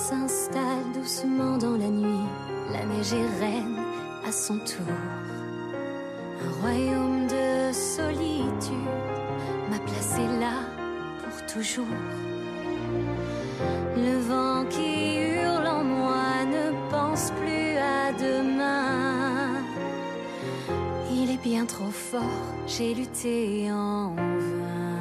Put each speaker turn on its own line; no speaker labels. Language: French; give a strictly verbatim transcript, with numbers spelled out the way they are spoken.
s'installe doucement dans la nuit. La neige est reine à son tour. Un royaume de solitude m'a placé là pour toujours. Le vent qui hurle en moi ne pense plus à demain. Il est bien trop fort, j'ai lutté en